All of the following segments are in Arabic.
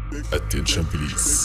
اتنشن بليز.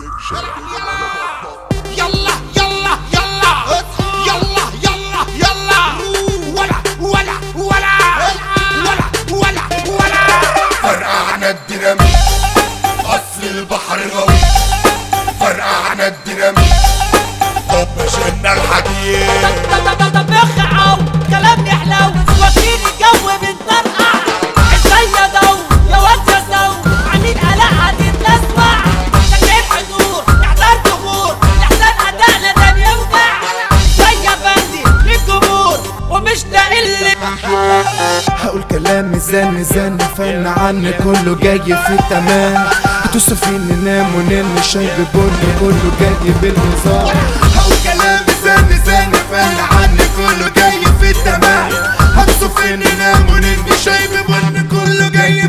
يلا يلا يلا يلا يلا يلا ولا ولا ولا ولا ولا ولا فرقعنا الديناميت اصل البحر غوي، فرقعنا الديناميت طب شلنا الحديد. طب اخعوا كلام يحلو واكلين الجو بنطرقع ازاي يا دو يا واد يا سو عاملين قلق هتتلسوع شكل حضور احضار ظهور احسان ادائنا ده بيوجع ازاي يا بندي للجمهور ومش لاقي هقول كلام ميزان فن عني كله جاي في التمام. هتوصف فين ننام ونلم شاي ببن كله جاي بالنظام. هقول كلام ميزان فن عني كله جاي في التمام. هتوصف فين ننام ونلم شاي ببن كله جاي